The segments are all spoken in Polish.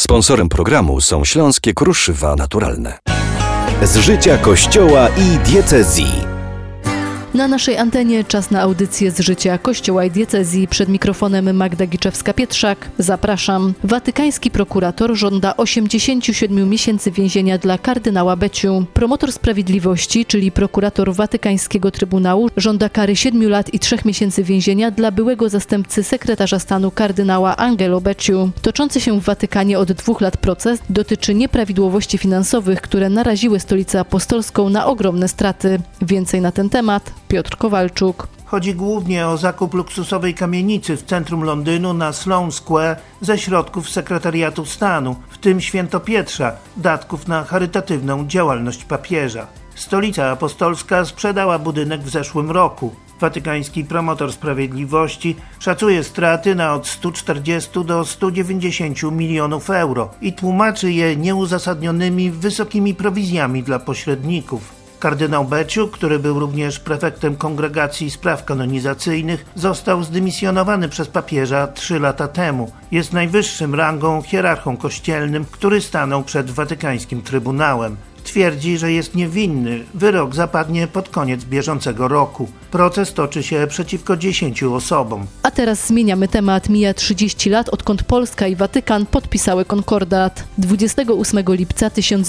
Sponsorem programu są Śląskie Kruszywa Naturalne. Z życia Kościoła i diecezji. Na naszej antenie czas na audycję z życia Kościoła i diecezji. Przed mikrofonem Magda Giczewska-Pietrzak. Zapraszam. Watykański prokurator żąda 87 miesięcy więzienia dla kardynała Becciu. Promotor sprawiedliwości, czyli prokurator Watykańskiego Trybunału, żąda kary 7 lat i 3 miesięcy więzienia dla byłego zastępcy sekretarza stanu kardynała Angelo Becciu. Toczący się w Watykanie od 2 lat proces dotyczy nieprawidłowości finansowych, które naraziły Stolicę Apostolską na ogromne straty. Więcej na ten temat Piotr Kowalczuk. Chodzi głównie o zakup luksusowej kamienicy w centrum Londynu na Sloane Square ze środków sekretariatu stanu, w tym Świętopietrza, datków na charytatywną działalność papieża. Stolica Apostolska sprzedała budynek w zeszłym roku. Watykański promotor sprawiedliwości szacuje straty na od 140 do 190 milionów euro i tłumaczy je nieuzasadnionymi wysokimi prowizjami dla pośredników. Kardynał Becciu, który był również prefektem Kongregacji Spraw Kanonizacyjnych, został zdymisjonowany przez papieża 3 lata temu. Jest najwyższym rangą hierarchą kościelnym, który stanął przed watykańskim trybunałem. Twierdzi, że jest niewinny. Wyrok zapadnie pod koniec bieżącego roku. Proces toczy się przeciwko 10 osobom. A teraz zmieniamy temat. Mija 30 lat, odkąd Polska i Watykan podpisały konkordat. 28 lipca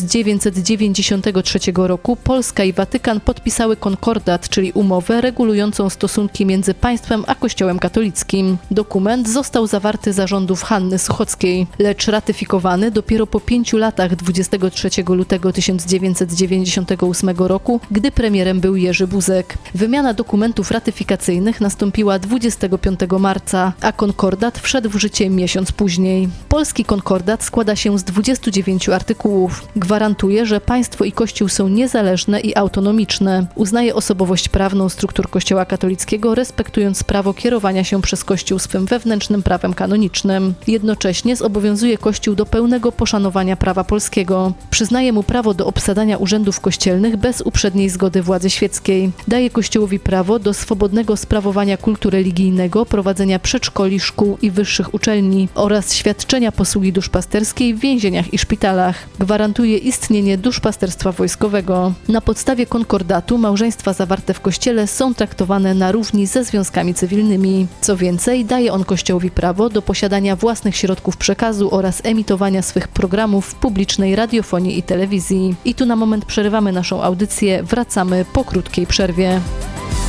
1993 roku Polska i Watykan podpisały konkordat, czyli umowę regulującą stosunki między państwem a Kościołem katolickim. Dokument został zawarty za rządów Hanny Suchockiej, lecz ratyfikowany dopiero po 5 latach 23 lutego 1998 roku, gdy premierem był Jerzy Buzek. Wymiana dokumentów ratyfikacyjnych nastąpiła 25 marca, a konkordat wszedł w życie miesiąc później. Polski konkordat składa się z 29 artykułów. Gwarantuje, że państwo i Kościół są niezależne i autonomiczne. Uznaje osobowość prawną struktur Kościoła katolickiego, respektując prawo kierowania się przez Kościół swym wewnętrznym prawem kanonicznym. Jednocześnie zobowiązuje Kościół do pełnego poszanowania prawa polskiego. Przyznaje mu prawo do obsadzania urzędów kościelnych bez uprzedniej zgody władzy świeckiej. Daje Kościołowi prawo do swobodnego sprawowania kultu religijnego, prowadzenia przedszkoli, szkół i wyższych uczelni oraz świadczenia posługi duszpasterskiej w więzieniach i szpitalach. Gwarantuje istnienie duszpasterstwa wojskowego. Na podstawie konkordatu małżeństwa zawarte w Kościele są traktowane na równi ze związkami cywilnymi. Co więcej, daje on Kościołowi prawo do posiadania własnych środków przekazu oraz emitowania swych programów w publicznej radiofonii i telewizji. I tu na moment przerywamy naszą audycję, wracamy po krótkiej przerwie.